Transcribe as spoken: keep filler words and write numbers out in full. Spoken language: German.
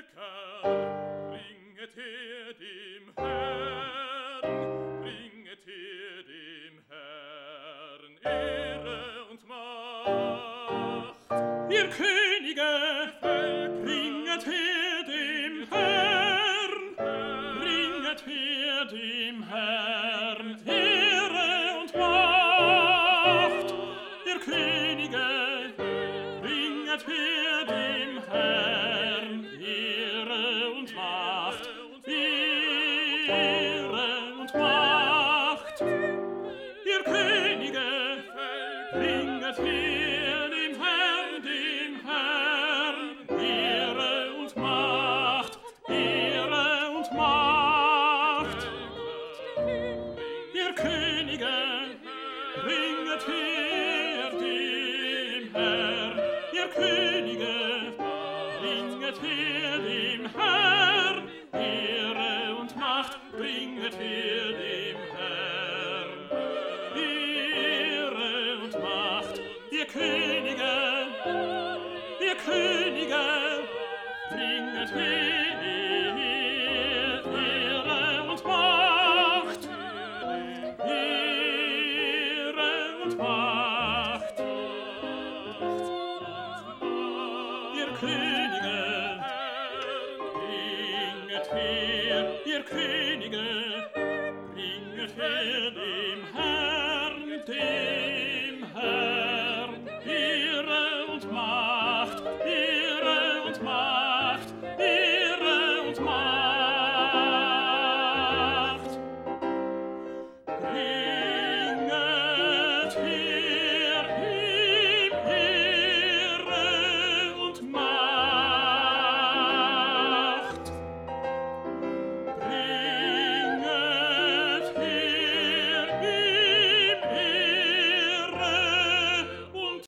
bringet her dem Herrn, bringet her dem Herrn Ehre und Macht. Ihr Könige, bringet her dem Herrn, bringet her dem Herrn Ehre und Macht. Ihr Könige, bringet her dem Herrn Ehre und Macht, Ehre und Macht. Ihr Könige, bringet her dem Herrn, dem Herrn Ehre und Macht, Ehre und Macht. Ihr Könige, bringet her dem Herrn, ihr Könige, bringet her dem Herrn, Ehre und Macht, bringet her dem Herrn, Ehre und Macht. Ihr Könige, ihr Könige, bringet her Ehre und Macht, Ehre und Macht. Ihr Könige, bringet her, ihr Könige, bringet her dem Herrn, dem Herrn, Ehre und Macht, Ehre und Macht.